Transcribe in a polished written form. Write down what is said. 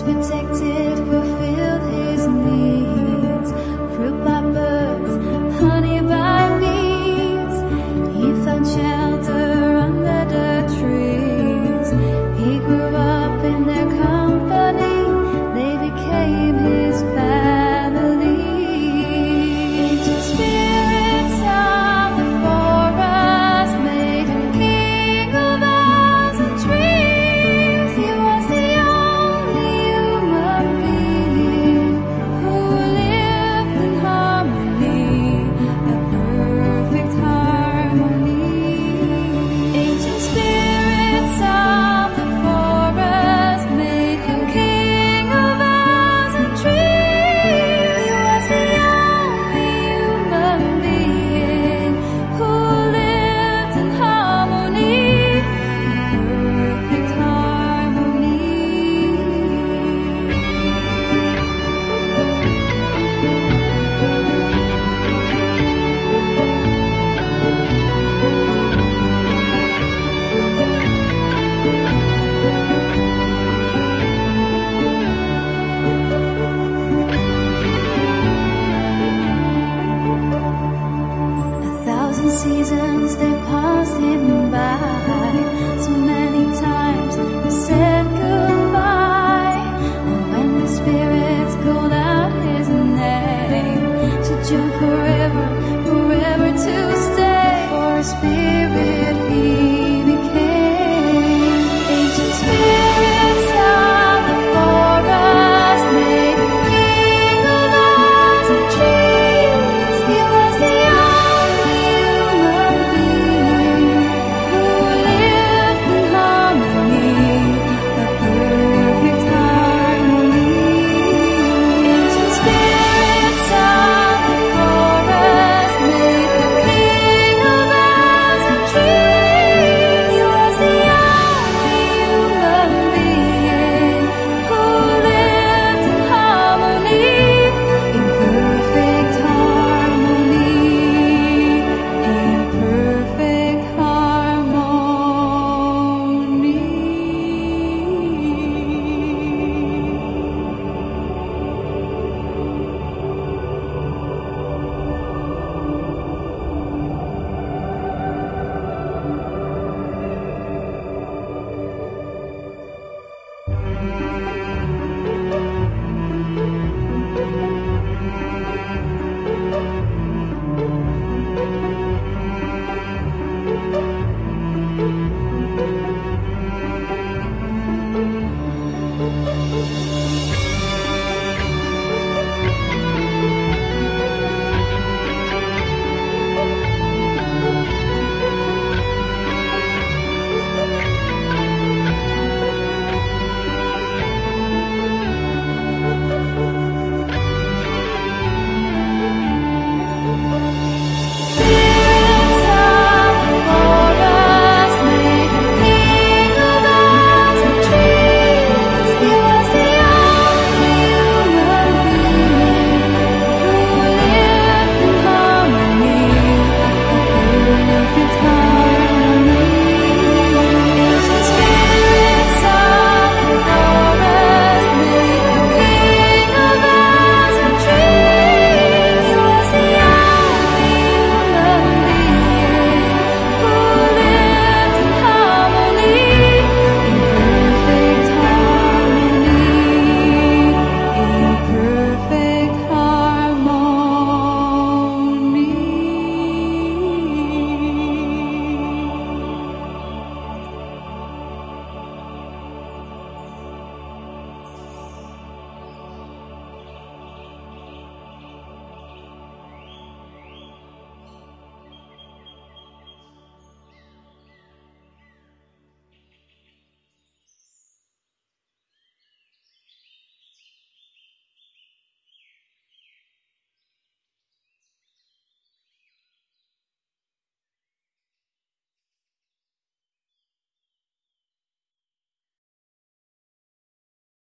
protected, fulfilled his needs. Fruit by birds, honey by bees. He found shelter under the trees. He grew up in their company. They became his family. Ancient spirits of the forest made him king of boughs and trees. He was the only human being who lived in harmony, a perfect harmony. Ancient spirits of the forest made him king of boughs and trees. He was the only human being who lived in harmony, perfect harmony. A thousand seasons they passed him by. So many times they said goodbye. And when the spirits called out his name, to join forever, forever to stay. For a spirit he became. Ancient spirits of the forest made him king of boughs and trees. He was the only human being who lived in harmony, a perfect harmony. Ancient spirits of the forest made him king of boughs and trees. He was the only human being who lived in harmony, in perfect harmony, in perfect harmony.